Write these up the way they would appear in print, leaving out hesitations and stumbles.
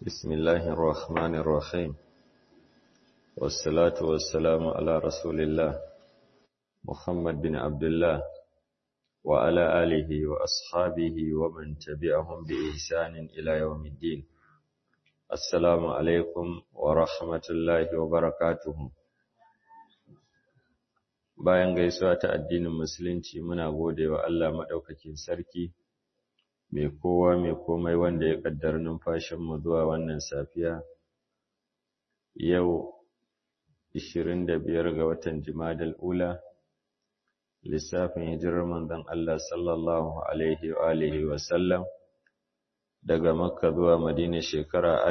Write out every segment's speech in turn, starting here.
بسم الله الرحمن الرحيم والصلاة والسلام على رسول الله محمد بن عبد الله وعلى آله وأصحابه ومن تبعهم بإحسان إلى يوم الدين. السلام عليكم ورحمة الله وبركاته. Bayan gaisuwa ta addinin musulunci muna gode wa Allah madaukakin sarki mai kowa mai komai wanda ya kaddara numfashinmu zuwa wannan safiya yau 25 ga watan Jumadal Ula lissafin hijirar manzon Allah sallallahu alaihi wa alihi wa sallam daga Makka zuwa Madina shekara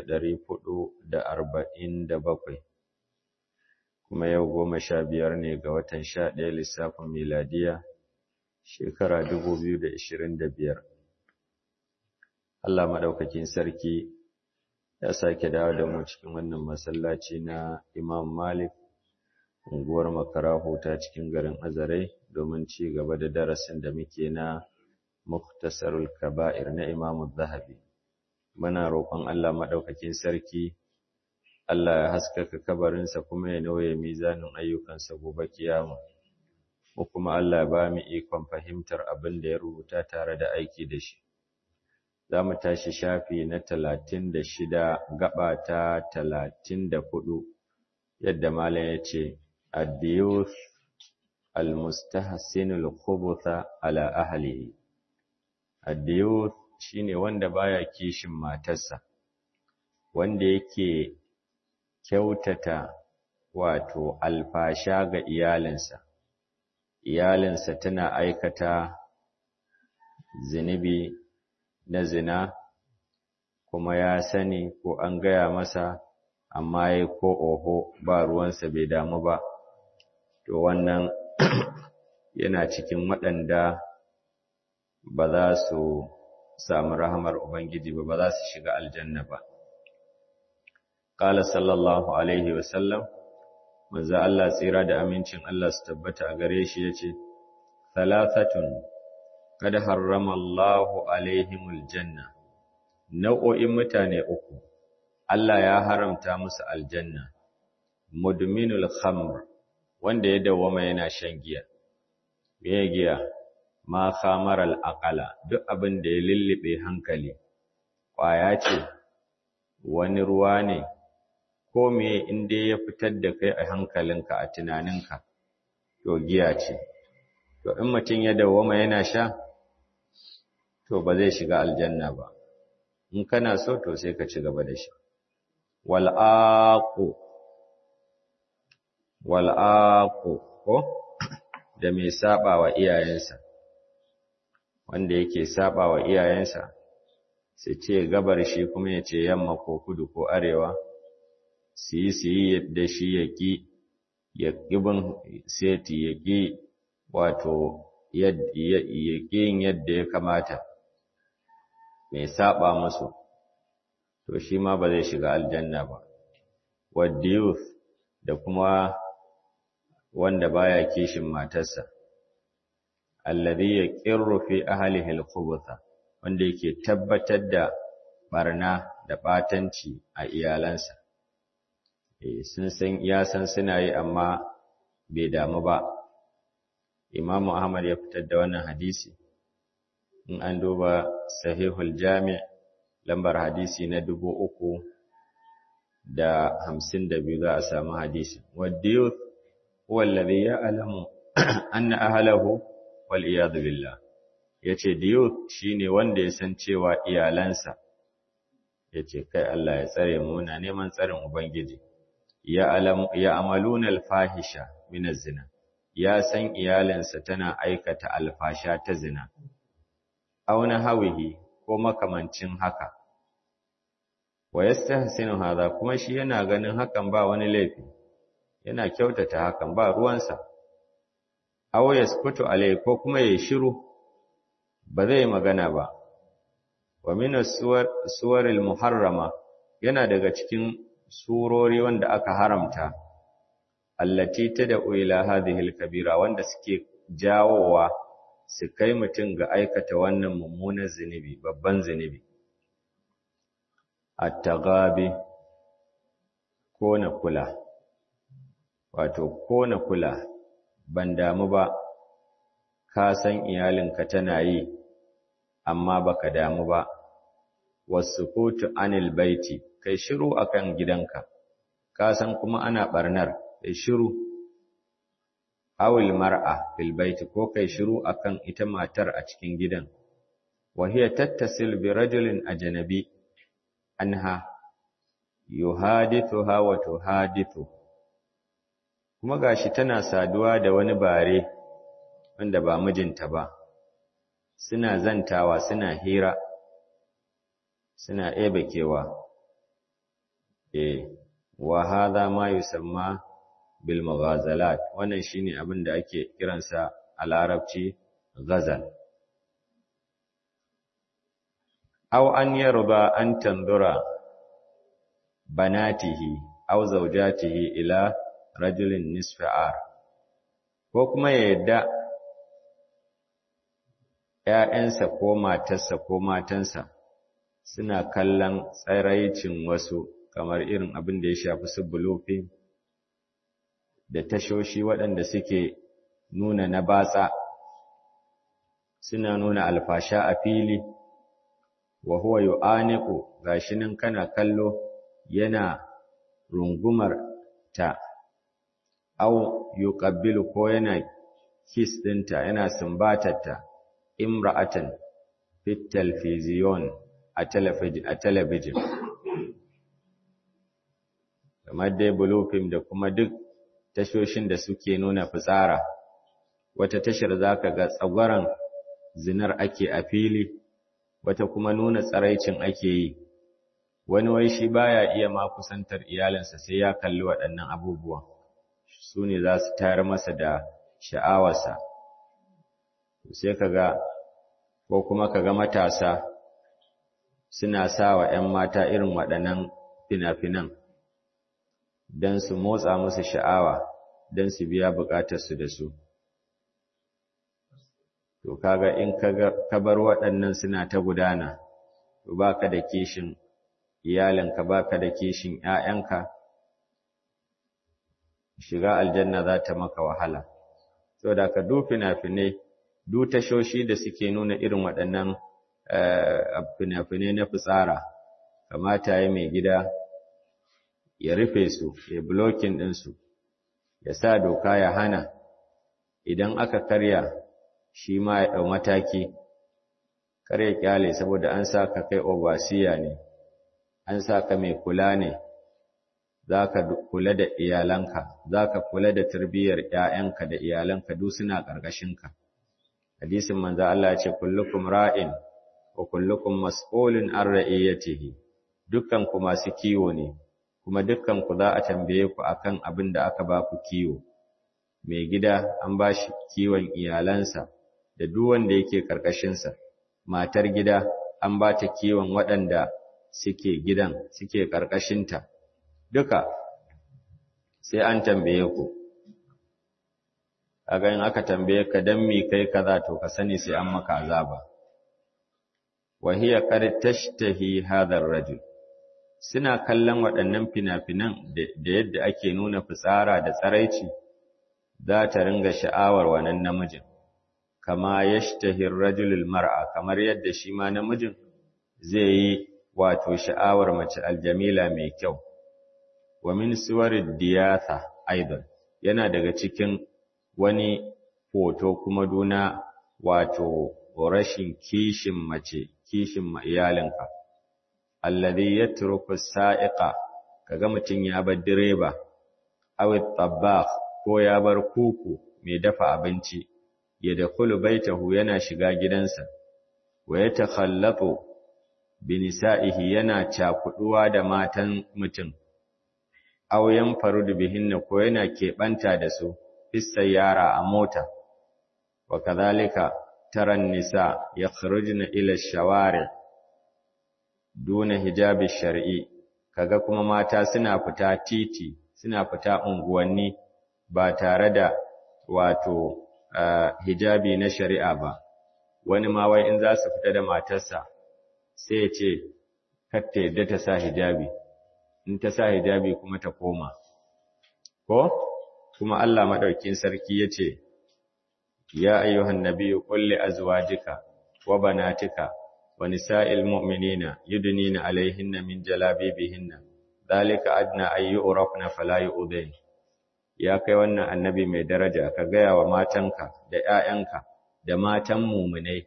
1447 kuma yau 15 ne ga watan 11 lissafin miladiya shekara 2025. Allah madaukakin sarki ya sake dawo da mu cikin wannan masallaci na Imam Malik unguwar Makarahu ta cikin garin Azare domin ci gaba da darasin da muke na Mukhtasarul Kaba'ir na Imam Az-Zahabi. Muna roƙon Allah madaukakin sarki Allah ya haskaka kabarinsa kuma ya nauye mizanin ayyukansa gobe kiyama. Ko kuma Allah ya ba mu ikon fahimtar abin da ya rubuta tare da aiki da shi. Za mu tashi shafi na 36 gaba ta 34 yadda malam ya ce ad-diyuth al-mustahsinul khubutha ala ahlihi. Ad-diyuth shine wanda baya kishin matarsa, wanda yake kyautata wato alfasha ga iyalinsa tana aikata zinubi na zina kuma ya sani ko an gaya masa amma yayi ko oho ba ruwansa bai damu ba, to wannan yana cikin waɗanda ba za su samu rahamar Ubangiji ba za su shiga aljanna ba. Qala sallallahu alaihi wasallam, manzo Allah tsira da amincin Allah su tabbata a gare shi yace thalathatun kad harrama Allahu alaihimul janna. Nau'o'in mutane uku Allah ya haramta musu aljanna. Mudminul khamr, wanda ya dawwama yana shan giya. Me giya? Ma khamaral aqala, duk abin da ya lullube hankali. Kwaya ce, wani ruwa ne, ko me inda ya fitar da kai a hankalinka a tunaninka, to giya ce. To in mutum ya dawwama yana sha, to ba zai shiga aljanna ba. In kana so to sai ka ci gaba da shi. Wal'aqu ko da mai saba wa iyayensa, wanda yake saba wa iyayensa, sai ce gabar shi kuma ya ce yamma ko kudu ko arewa, su yi yadda shi ya ƙi, ya ƙibin seti ya ƙi wato ya ƙi yadda ya kamata. Mai saba musu to shi ma ba zai shiga aljanna ba. Wadiyuth da kuma wanda baya kishin matarsa, alladhi yaqirru fi ahlihi al-khubutha, wanda yake tabbatar da barna da batanci a iyalansa. Sun san suna yi amma bai damu ba. Imam Ahmad ya fitar da wannan hadisi in an duba Sahihul Jami' lambar hadisi na 352 za a samu hadisi. Wadiyuth huwa alladhi ya'lamu anna ahlahu wal iyad billah. Yace diyuth shine wanda ya san cewa iyalansa, yace kai Allah ya tsare mu, na neman tsarin Ubangiji. Ya amaluna al-fahisha min az-zina, ya san iyalansa tana aikata alfasha ta zina. Auna hawihi ko makamancin haka. Wa yastahsinu hadha, kuma shi yana ganin hakan ba wani laifi, yana kyautata hakan ba ruwansa. Aw yaskutu alai, ko kuma yayi shiru ba zai magana ba. Wa min as-suwaril muharrama, yana daga cikin surori wanda aka haramta, allati tad'u ila hadhihi al-kabira, wanda suke jawowa su kai mutum ga aikata wannan mummunan zinubi, babban zinubi. at-taghabi ko na kula, wato ko na kula ban damu ba, ka san iyalinka tana yi amma baka damu ba, wasukutu anil baiti, kai shiru akan gidanka, ka san kuma ana barnar, kai shiru, awil mar'a fil baiti, ko kai shiru akan ita matar a cikin gidan, wa hiya tattasil bi rajulin ajnabi anha yuhadithuha wa tuhadithu, kuma gashi tana saduwa da wani bare wanda ba mijinta ba, suna zantawa, suna hira, suna ebekewa. Wa hadha ma yusamma bil maghazalat, wannan shine abin da ake kiransa a larabci ghazal. Aw an yarda an tanzura banatihi aw zawjatihi ila rajulin nisfa'ar, ko kuma ya yadda ‘ya'yansa ko matarsa ko matansa suna kallon tsiraicin wasu, kamar irin abin da ya shafi su bulofin da tashoshi waɗanda suke nuna na batsa, suna nuna alfasha a fili, wa huwa yu'aniqu, gashi nan kana kallo yana rungumar ta, au yuqabbilu, ko yana kiss ɗinta, yana sumbatarta, imra'atan fit talfiziyon a talabijin, kamar dai bulofin da kuma duk tashoshin da suke nuna fitsara. Wata tashar zaka ga tsagwaron zinar ake a fili, wata kuma nuna tsaraicin ake yi. Wani wai shi baya iya ma kusantar iyalinsa sai ya kalli waɗannan abubuwan, su ne za su tayar masa da sha'awarsa. Sai kaga, ko kuma kaga matasa suna sawa ‘yan mata irin waɗannan fina-finan don su motsa musu sha'awa, don su biya buƙatarsu da su. To kaga in ka bar waɗannan suna ta gudana, to baka da kishin iyalinka, baka da kishin ‘ya'yanka, shiga aljanna za ta maka wahala. So da ka du fina-finai, du tashoshi da suke nuna irin waɗannan fina-finai na fitsara, kamata ya mai gida ya rufe su, ya blocking ɗinsu, ya sa doka ya hana, idan aka karya shi ma ya ɗau mataki, kar ya ƙyale, saboda an sa ka kai obasiya ne, an sa ka mai kula ne, za ka kula da iyalanka, za ka kula da tarbiyyar ‘ya'yanka da iyalanka, duk suna ƙarƙashinka. Hadisin manzo Allah ya ce, kullukum ra'in wa kullukum mas'ulun an ra'iyatihi, dukkanku masu kiwo ne, kuma dukkanku za a tambaye ku akan abin da aka ba ku kiwo. Mai gida an ba shi kiwon iyalansa da duk wanda yake ƙarƙashinsa, matar gida an ba ta kiwon waɗanda suke gidan, suke ƙarƙashinta, duka sai an tambaye ku. Kaga in aka tambaye ka dan me kai kaza, to ka sani sai an maka azaba. Wa hiya qad tashtahi hadha ar-rajul, suna kallon waɗannan fina-finan da yadda ake nuna fitsara da tsaraici, za ta ringa sha'awar wannan namijin, kama yashtahi ar-rajulul mar'a, kamar yadda shi ma namijin zai yi wato sha'awar mace aljamila mai kyau. Wa min suwarid diyatha aidan, yana daga cikin wani hoto kuma duna wato rashin kishin mace, kishin iyalinka. Alladhi yatruku sa'iqa, kaga mutun ya bar direba, aw at-tabbakh, ko ya bar kuku mai dafa abinci, ya dakhulu baitahu, yana shiga gidansa, wa yatakhallatu bi nisa'ihi, yana cakuduwa da matan mutum, aw yanfarudu bihinna, ko yana keɓanta da su yara a mota. Wa kadhalika taran nisa yakhrujna ila ash-shawari' duna hijabi shar'i, kaga kuma mata suna fita titi, suna fita unguwanni ba tare da wato hijabi na shari'a ba. Wani ma wai in za su fita da matarsa sai ya ce kar ta yadda ta sa hijabi, in ta sa hijabi kuma ta koma. Ko? Kuma Allah maɗaukin sarki ya ce, Ya ayyuhan nabiyyu qul li azwajika wa banatika wa nisa'il mu'minina yudnina 'alayhinna min jalabibihinna dhalika adna ay yu'rafna fala yu'dhain. Ya kai wannan annabi mai daraja, ka gaya wa matanka da ‘ya'yanka da matan muminai,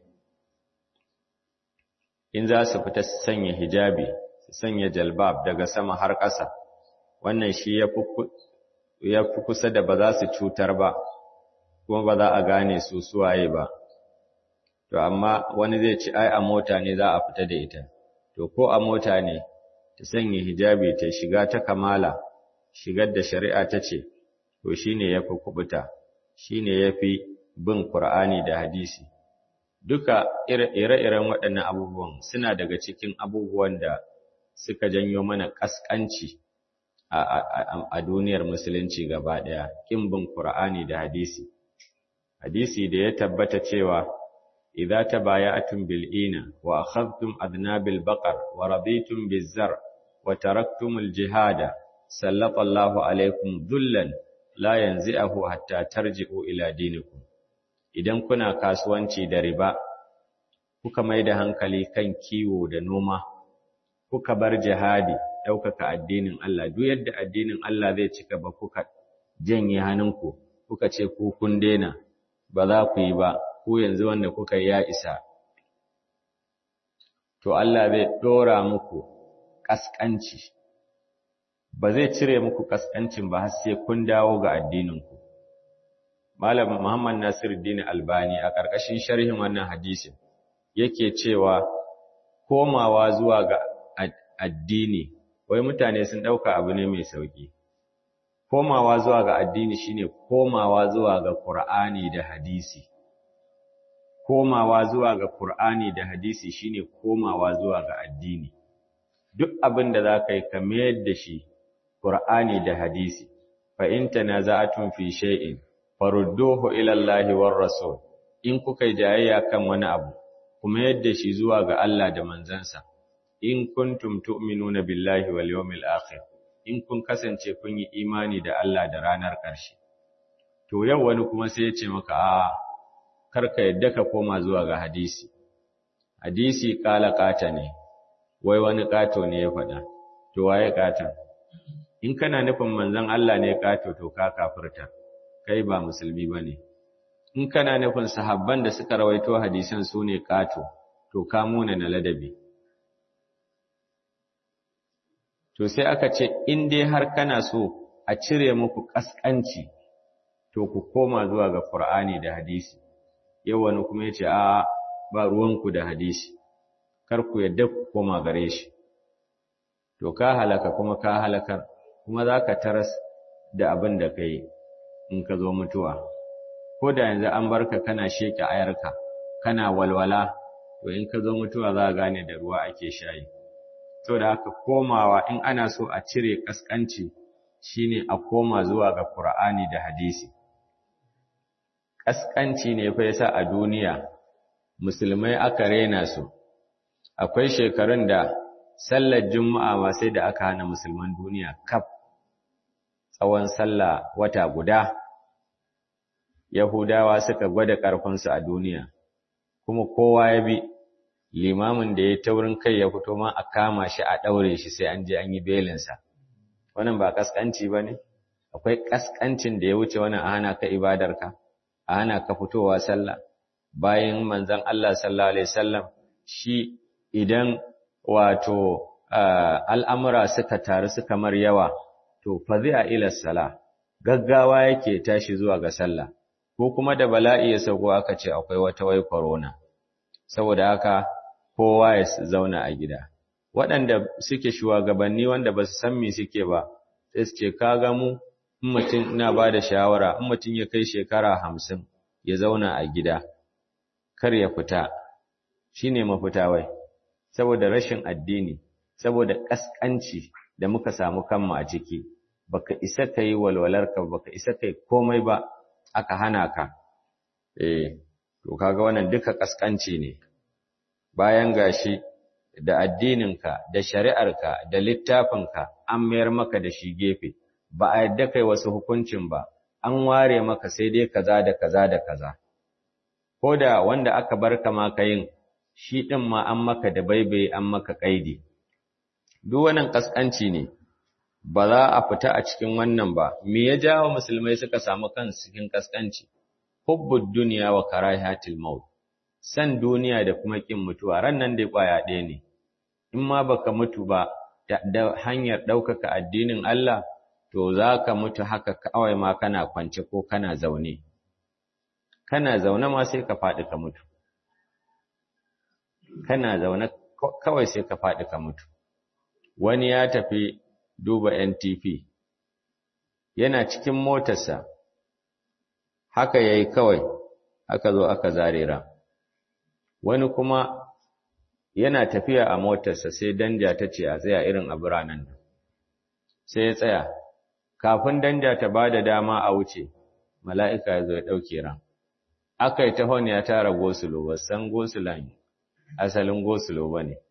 in za su fita su sanya hijabi, su sanya jalbab daga sama har ƙasa, wannan shi ya fi kusa da ba za su cutar ba, kuma ba za a gane su suwaye ba. To, amma wani zai ci, ai, a mota ne za a fita da ita, to, ko a mota ne, ta sanya hijabi ta shiga ta kamala, shigar da shari'a ta ce, to shi ne ya fi kubuta, shi ne ya fi bin Ƙur'ani da hadisi. Duka ire-iren waɗannan abubuwan suna daga cikin abubuwan da suka janyo mana ƙasƙanci a duniyar musulunci gaba ɗaya, ƙin bin Ƙur'ani da hadisi. Hadisi da ya tabbata cewa, idza tabaya'tum bil'ina wa akhadhtum adnabil baqar wa raditum biz-zar wa taraktumul jihada sallallahu alaikum dhullan la yanzi'ahu hatta tarji'u ila dinikum. Idan kuna kasuwanci da riba, kuka mai da hankali kan kiwo da noma, kuka bar jihadi, ɗaukaka addinin Allah, duk yadda addinin Allah zai cika ba kuka janye hannunku, kuka ce ku kun daina, ba za ku yi ba, ku yanzu wanda kuka yi ya isa. To Allah zai ɗora muku ƙasƙanci, ba zai cire muku ƙasƙancin ba har sai kun dawo ga addininku. Malam Muhammad Nasiruddin Albani a ƙarƙashin sharhin wannan hadisin yake cewa komawa zuwa ga addini, wai mutane sun ɗauka abu ne mai sauƙi. Komawa zuwa ga addini shine komawa zuwa ga Qur'ani da hadisi. Komawa zuwa ga Qur'ani da hadisi shine komawa zuwa ga addini. Duk abin da za ka yi ka mayar da shi Qur'ani da hadisi. Fa in tanaza'tum fi shay'in farudduhu ila Allahi war Rasul. In kuka yi jayayya kan wani abu, kuma yadda shi zuwa ga Allah da manzansa. In kuntum tu'minuna billahi wal yawmil akhir. In kun kasance kun yi imani da Allah da ranar ƙarshe. To yau wani kuma sai ya ce maka a karka yadda ka koma zuwa ga hadisi. Hadisi kala kata ne. Wai wani kato ne ya faɗa. To waye kata? In kana nufin manzon Allah ne kato to ka kafirta. Kai ba musulmi bane. In kana nufin sahabban da suka rawaito hadisan su ne kato, to ka muna na ladabi. To sai aka ce in dai har kana so a cire muku kaskanci, to ku koma zuwa ga Qur'ani da hadisi. Yau wani kuma yace a ba ruwanku da hadisi. Kar ku yadda ku koma gare shi. To ka halaka kuma ka halakar, kuma zaka taras da abin da kai in ka zo mutuwa. Ko da yanzu an barka kana sheke ayarka, kana walwala, to in ka zo mutuwa za ka gane da ruwa ake shayi. Saboda haka komawa in ana so a cire kaskanci shine a koma zuwa ga Qur'ani da hadisi. Kaskanci ne fa yasa a duniya musulmai aka rena su. Akwai shekarun da sallar Juma'a ma sai da aka hana musulman duniya kaf tsawon sallah wata guda. Yahudawa suka gwada ƙarfinsu a duniya, kuma kowa ya bi, limamin da ya taurin kai ya fito ma a kama shi a ɗaure shi sai an je an yi belinsa. Wannan ba ƙasƙanci ba ne? Akwai ƙasƙancin da ya wuce wannan a hana ka ibadarka, a hana ka fitowa sallah. Bayan manzon Allah sallallahu alaihi wasallam shi idan wato al'amura suka taru suka mar yawa, to fazi'a ila sala, gaggawa yake tashi zuwa ga sallah. Ko kuma da bala'i ya sauko aka ce akwai wata wai corona, saboda haka kowa ya zauna a gida. Waɗanda suke shugabanni wanda ba su san me suke ba, sai su ce kaga mu in mutum ina ba da shawara in mutum ya kai shekara 50 ya zauna a gida kar ya fita, shine mafita wai, saboda rashin addini, saboda kaskanci da muka samu kanmu a ciki. Baka isa kai walwalarka, baka isa kai komai ba, aka hana ka. To kaga wannan duka kaskanci ne. Bayan gashi da addininka da shari'arka da littafinka an mayar maka da shi gefe ba a yadda kai wasu hukuncin ba an ware maka sai dai kaza da kaza da kaza ko da wanda aka barka ma yin shi din ma an maka da baibai an maka kaidi duk wannan kaskanci ne ba za a fita a cikin wannan ba me ya jawo musulmai suka samu kansu cikin kaskanci hubbud dunya wa karahatil maut san duniya da kuma kin mutuwa ran nan dai kwaya ɗaya ne in ma baka mutu ba da hanyar ɗaukaka addinin Allah to zaka mutu haka kawai ma kana kwance ko kana zaune ma sai ka faɗi ka mutu kana zaune kawai sai ka faɗi ka mutu wani ya tafi duba NTP yana cikin motarsa haka yayi kawai aka zo aka zarera wani kuma yana tafiya a motarsa sai danja ta ce a tsaya irin a biranen nan sai ya tsaya kafin danja ta bada dama a wuce mala'ika ya zo ya ɗauke ran aka yi tahon ya tara gosulo ba san gosulan asalin gosulo ba ne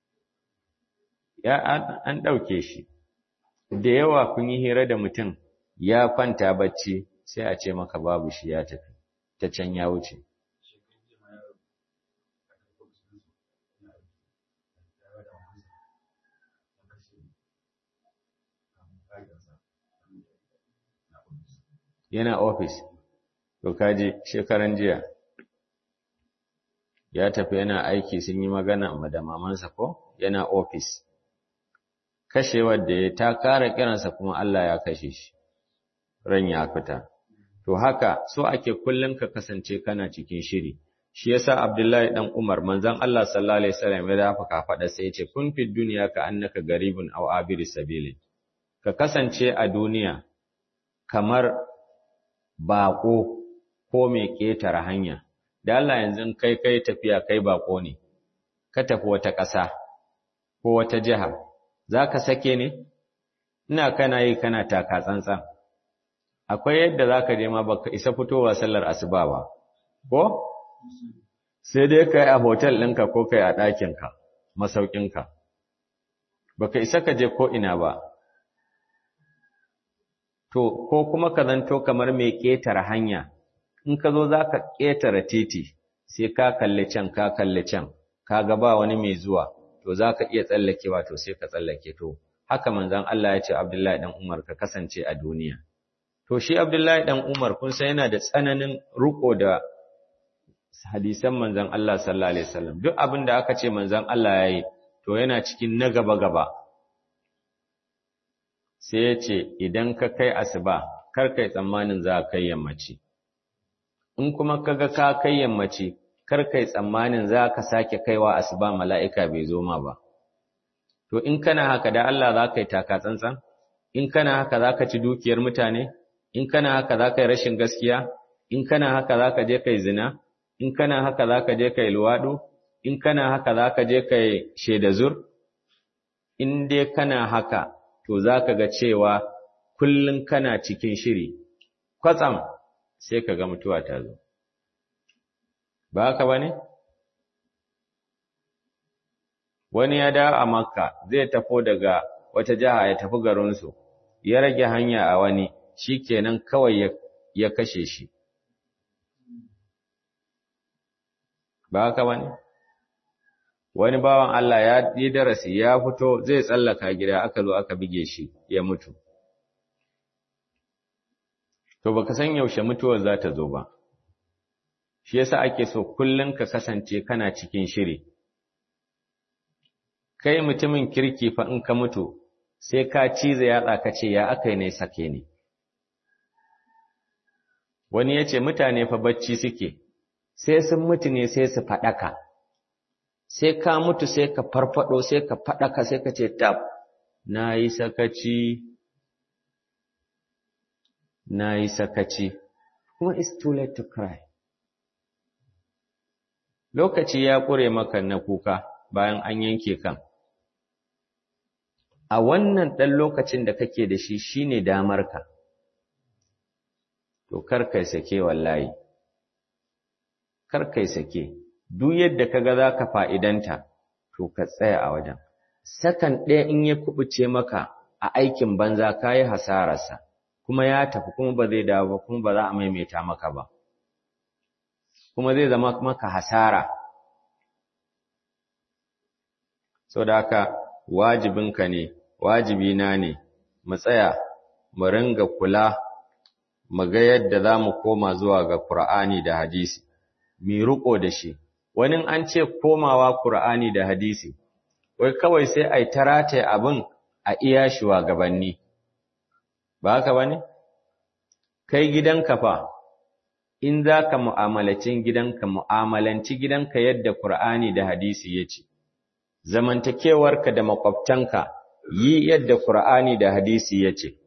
an ɗauke shi da yawa kun yi hira da mutum ya kwanta bacci sai a ce maka babu shi ya tafi ta can ya wuce yana ofis to kaji shekaran jiya ya tafi yana aiki sun yi magana da mamansa ko yana ofis kashewar da ya ta kara kiransa kuma Allah ya kashe shi ran ya fita to haka so ake kullun ka kasance kana cikin shiri shi yasa Abdullahi dan Umar manzon Allah sallallahu alaihi wasallam ya dafa ka fada sai ya ce kun fi dunya ka annaka garibun aw abiri sabili ka kasance a duniya kamar bako ko mai ketare hanya da Allah yanzu kai tafiya kai bako ne ka tafi wata ƙasa ko wata jiha zaka sake ne ina kana yi kana taka tsantsan akwai yadda zaka je ma baka isa fitowa sallar asuba ba ko sai dai kai a hotel ɗinka ko kai a ɗakinka masaukinka baka isa ka je ko ina ba to ko kuma ka zanto kamar mai ƙetare hanya in ka zo za ka ƙetare titi sai ka kalli can ka kalli can ka ga ba wani mai zuwa to za ka iya tsallakewa to sai ka tsallake to haka manzon Allah ya ce Abdullahi dan Umar ka kasance a duniya to shi Abdullahi dan Umar kun san yana da tsananin riko da hadisan manzon Allah sallallahu alaihi wasallam duk abin da aka ce manzon Allah yayi to yana cikin na gaba gaba sai ya ce idan ka kai asuba kar kai tsammanin za ka kai yammaci in kuma kaga ka kai yammaci kar kai tsammanin za ka sake kaiwa asuba mala'ika bai zo ma ba to in kana haka da Allah za ka yi taka tsantsan in kana haka za ka ci dukiyar mutane in kana haka za ka yi rashin gaskiya in kana haka za ka je kai zina in kana haka za ka je kai luwaɗo in kana haka za ka je kai shaida zur in dai kana haka to za ka ga cewa kullum kana cikin shiri kwatsam sai ka ga mutuwa ta zo ba haka ba ne? Wani ya dawo a Makka zai tafo daga wata jiha ya tafi garinsu, ya rage hanya a wani, shi kenan kawai ya kashe shi. Ba haka ba ne? Wani bawan Allah ya yi darasi ya fito zai tsallaka gida aka zo aka bige shi ya mutu. To baka san yaushe mutuwar za ta zo ba. Shi yasa ake so kullum ka kasance kana cikin shiri. Kai mutumin kirki fa in ka mutu, sai ka cize yatsa ka ce ya aka ne sake ne. Wani ya ce mutane fa bacci suke, sai sun mutu ne sai su faɗaka. Sai ka mutu sai ka farfado sai ka faɗaka sai ka ce tab, na yi sakaci, kuma it's too late to cry. Lokaci ya ƙure maka na kuka bayan an yanke kan. A wannan ɗan lokacin da kake da shi shine damarka. To karkai sake wallahi. Karkai sake. Duk yadda kaga zaka fa'idanta, to ka tsaya a wajen. Sakan ɗaya in ya kubuce maka a aikin banza ka yi hasararsa, kuma ya tafi kuma ba zai dawo ba kuma ba za a maimaita maka ba, kuma zai zama maka hasara. Sau da haka wajibinka ne, wajibina ne, mu tsaya, mu ringa kula, mu ga yadda za mu koma zuwa ga Kur'ani da hadisi, mi riƙo da shi. Wani an ce komawa Kur'ani da hadisi, wai kawai sai a yi ta rataye abin a iya shugabanni, ba haka ba ne? Kai gidanka fa, in za ka mu'amalacin gidanka, mu'amalanci gidanka yadda Kur'ani da hadisi ya ce, zamantakewarka da makwabtanka yi yadda Kur'ani da hadisi ya ce.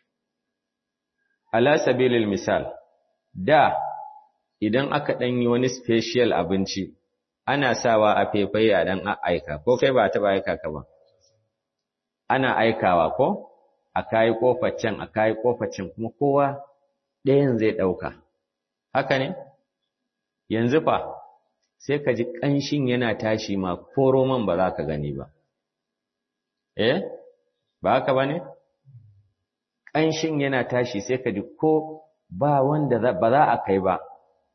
Ala sabilil misal, da idan aka ɗan yi wani special abinci, ana sawa a faifai a ɗan aika, ko kai ba taɓa aika ka ba. Ana aikawa ko? A kayi ƙofar can, a kayi ƙofar can, kuma kowa ɗayan zai ɗauka. Haka ne? Yanzu fa, sai ka ji ƙanshin yana tashi ma ko roman ba za ka gani ba. Ba haka ba ne? Ƙanshin yana tashi sai ka ji ko ba wanda ba za a kai ba.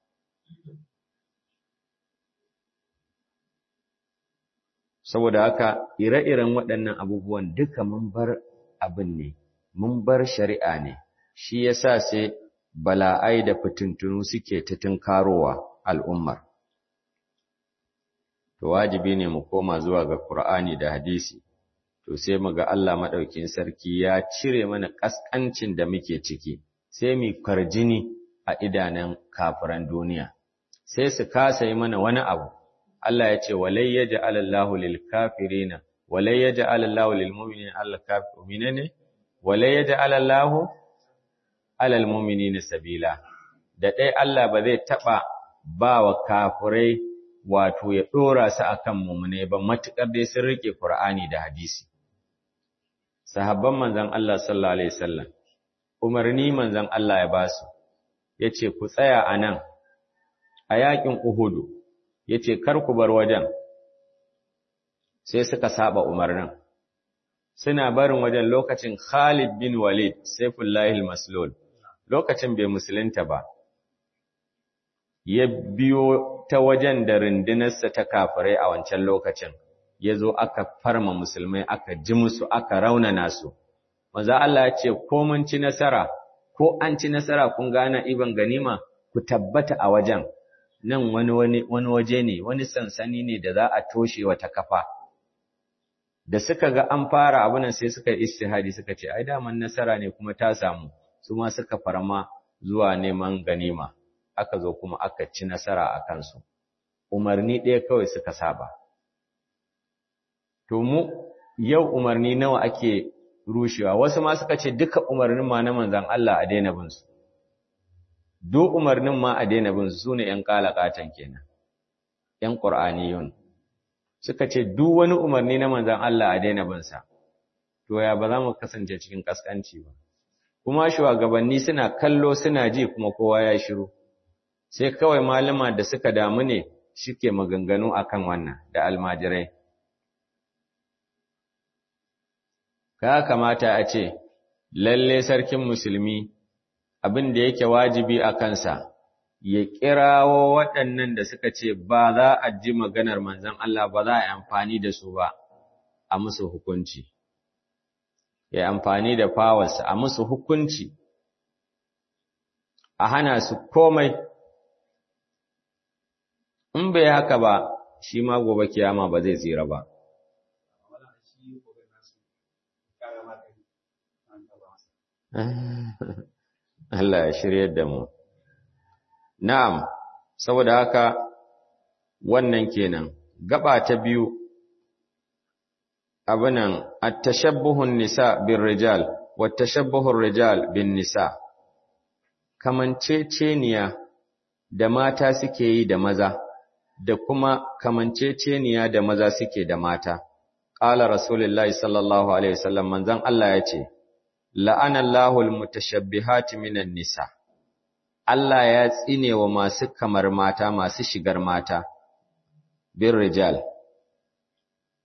Saboda haka ire-iren waɗannan abubuwan duka mun bar abin ne, mun bar shari'a ne, shi yasa sai bala'ai da fitintunu suke ta tunkarowa al'ummar. To wajibi ne mu koma zuwa ga Qur'ani da hadisi, to sai mu ga Allah maɗaukin sarki ya cire mana ƙasƙancin da muke ciki, sai mu kwarjini a idanun kafiran duniya, sai su kasa yi mana wani abu. Allah ya ce, walai ya ja'alallahu lil kafirina, walai ya ja'alallahu lil mu'minina Allah kafirina ne, walai ya ja'alallahu alal mu'minina sabila. Da ɗai Allah ba zai taɓa ba wa kafirai wato ya ɗora su akan mu'minai ba, matuƙar dai sun riƙe Qur'ani da hadisi. Sahabban manzon Allah sallallahu alaihi wasallam, umarni manzon Allah ya ba su, ya ce ku tsaya a nan, a yaƙin Uhudu, ya ce, kar ku bar wajen, sai suka saba umarnin. Suna barin wajen lokacin Khalid bin Walid, Saifullahil Maslul, lokacin bai musulunta ba, ya biyo ta wajen da rundunarsa ta kafirai a wancan lokacin, ya zo aka farma musulmai, aka ji musu, aka raunana su. Maza Allah ya ce, ko mun ci nasara, ko an ci nasara kun gana iban ganima, ku tabbata a wajen. Nan wani waje ne, wani sansani ne da za a toshe wata kafa. Da suka ga an fara abunan sai suka yi istihadi suka ce, ai daman nasara ne kuma ta samu, su ma suka farma zuwa neman ganima, aka zo kuma aka ci nasara a kansu. Umarni ɗaya kawai suka saba. To mu yau umarni nawa ake rushewa, wasu ma suka ce duka umarnin ma na manzan Allah a daina bin su. Duk umarnin ma a daina bin su ne ‘yan ƙalaƙatan kenan, ‘yan ƙur'aniyun. Suka ce duk wani umarni na manzan Allah a daina bin sa, to ya ba za mu kasance cikin ƙasƙanci ba. Kuma shugabanni suna kallo suna ji kuma kowa ya shiru, sai kawai malama da suka damu ne suke maganganu akan wannan da almajirai. Ka kamata a ce, lalle sarkin musulmi abin da yake wajibi a kansa, ya kirawo waɗannan da suka ce ba za a ji maganar manzon Allah ba za a yi amfani da su ba, a musu hukunci. Ya amfani da fawarsa a musu hukunci, a hana su komai. In bai haka ba, shi ma gobe kiyama ba zai tsira ba. Allah ya shiryar da mu. Na'am, saboda haka wannan kenan. Gaba ta biyu, abinan at-tashabbuhun nisa bin rijal, wa tashabbuhur rijal bin nisa. Kamanceceniya da mata suke yi da maza, da kuma kamanceceniya da maza suke da mata. Qala Rasulullahi sallallahu alaihi wasallam, manzon Allah ya ce, la'anallahu al-mutashabbihati minan nisa. Allah ya tsine wa masu kamar mata, masu shigar mata, bin rijal.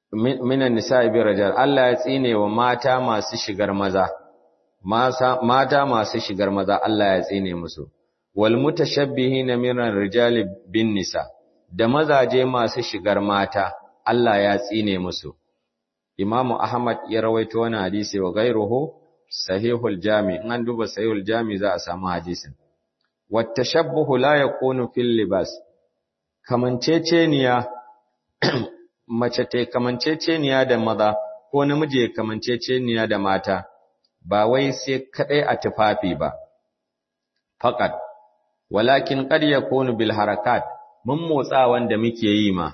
minan nisa'i bi rajal Allah ya tsine wa mata masu shigar maza mata masu shigar maza Allah ya tsine musu wal mutashabbihina minar rijali bin nisa da mazaje masu shigar mata Allah ya tsine musu Imam Ahmad ya rawaito wannan hadisi wa gairuhu sahihul jami in an duba sahihul jami za a samu hadisin wat tashabbuhu la yakunu fil libas kamanceceniya mace ta kamanceceniya da maza ko namiji ya kamanceceniya da mata ba wai sai kadai a tufafi ba faqat walakin qad yakunu bil harakat mun motsa wanda muke yi ma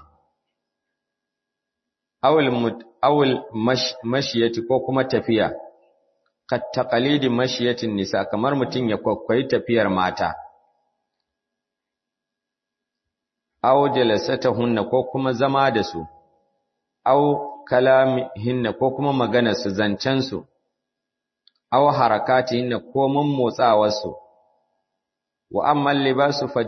awul mashiyati ko kuma tafiya kat taqalidi mashiyatin nisa kamar mutun ya kokkoyi tafiyar mata aw jalasatahunna ko kuma zama da su aw kalamihinna ko kuma magana su zancen su aw harakatihinna ko mun motsawar su wa amma libasu fa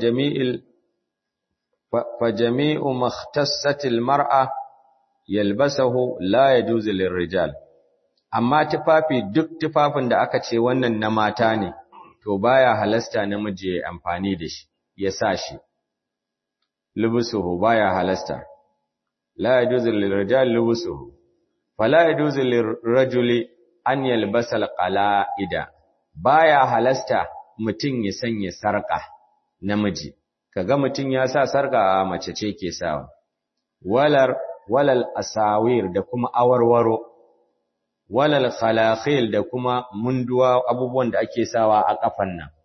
jami'u makhtassatil mar'a yalbasahu la yajuzu lirrijal amma tufafi duk tufafin da aka ce wannan na mata ne to baya halasta namiji ya amfani da shi ya sa shi lubusuhu baya halasta la yajuzu lirrijal lubusuhu fala yajuzu lirrajuli an yalbasa alqala'ida baya halasta mutun ya sanya sarka namiji kaga mutun ya sa sarka a mace ce ke sawa walal asawir da kuma awarwaro walal khalakhil da kuma munduwa abubuwan da ake sawa a kafan nan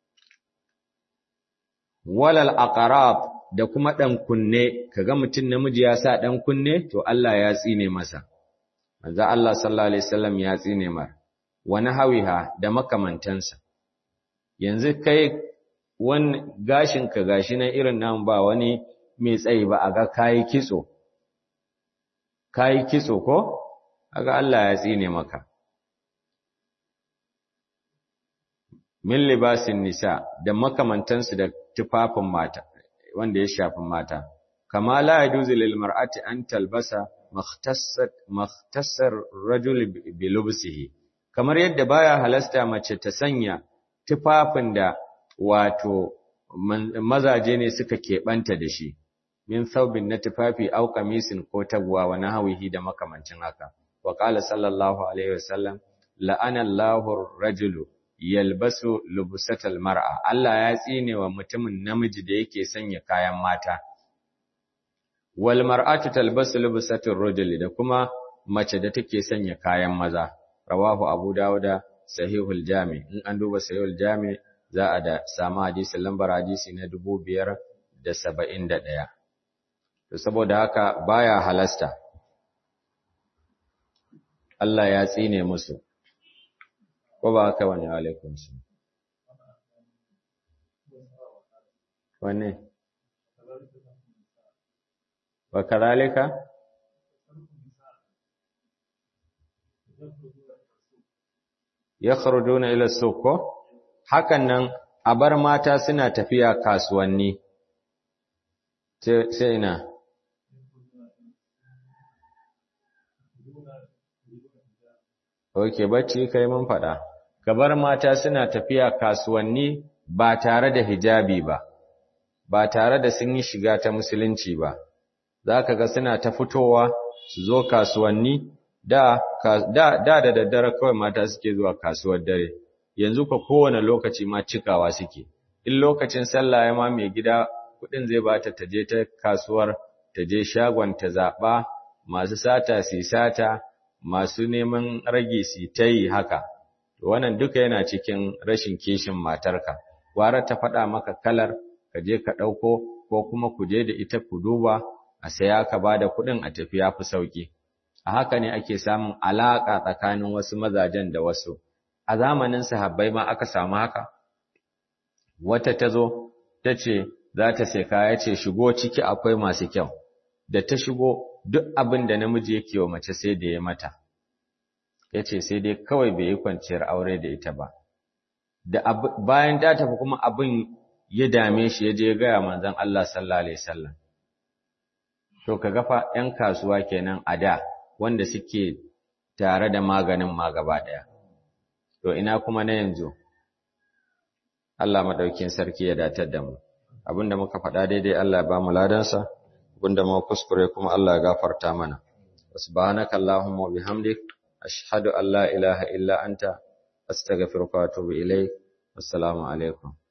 walal aqrab da kuma dan kunne kaga mutun namiji ya sa dan kunne to Allah ya tsine masa manzo Allah sallallahu alaihi wasallam ya tsine mar wa nahawiha da makamantansa yanzu kai gashin ka gashi nan irin nan ba wani mai tsayi ba aga kai kitso ko aga Allah ya tsine maka min libasin nisa da makamantansu da tufafin mata wanda ya shafi mata kama la yajuzu lil mar'ati an talbasa makhtassar rajul bi lubsihi kamar yadda baya halasta mace ta sanya tufafin da wato mazaje ne suka keɓanta da shi min saubin na tufafi au kamisin ko taguwa wa nahawihi da makamancin haka wa qala sallallahu alaihi wasallam la'ana Allahu rajulu yalbasu lubusatal mar'a Allah ya tsine wa mutumin namiji da yake sanya kayan mata wal mar'atu talbasu lubusatir rajuli da kuma mace da take sanya kayan maza rawahu abu dauda sahihul jami in an duba sahihul jami za a da samu hadisi lambar hadisi na 571 to saboda haka baya halasta Allah ya tsine musu ko ba haka wani alaikum su wane wa kadhalika yakhrujuna ila suq hakan nan a bar mata suna tafiya kasuwanni sai ina bacci kai mun faɗa ka bar mata suna tafiya kasuwanni ba tare da hijabi ba tare da sun yi shiga ta musulunci ba zaka ga suna ta fitowa su zo kasuwanni da daddare kawai mata suke zuwa kasuwar dare yanzu ka kowane lokaci ma cikawa suke in lokacin sallah ya ma mai gida kudin zai bata ta je ta kasuwar ta je shagon ta zaba masu sata su sata masu neman rage su ta yi haka wannan duka yana cikin rashin kishin matarka gwara ta faɗa maka kalar ka je ka ɗauko ko kuma ku je da ita ku duba a saya ka ba da kuɗin a tafi ya fi sauƙi a haka ne ake samun alaƙa tsakanin wasu mazajen da wasu a zamanin sahabbai ma aka samu haka wata ta zo ta ce za ta sai kaya ce shigo ciki akwai masu kyau da ta shigo duk abin da namiji yake wa mace sai da ya mata ya ce sai dai kawai bai yi kwanciyar aure da ita ba bayan ta tafi kuma abin ya dame shi ya je gaya manzon Allah sallallahu alaihi wasallam to kaga fa 'yan kasuwa kenan a da wanda suke tare da maganin ma gaba ɗaya. To ina kuma na yanzu, Allah maɗaukin sarki ya datar da mu, abinda muka faɗa daidai Allah ya ba mu ladansa, abinda muka kuskure kuma Allah ya gafarta mana. Subhanaka Allahumma wa bihamdik, ashhadu an la ilaha illa anta, astaghfiruka wa atubu ilaik. Assalamu alaikum.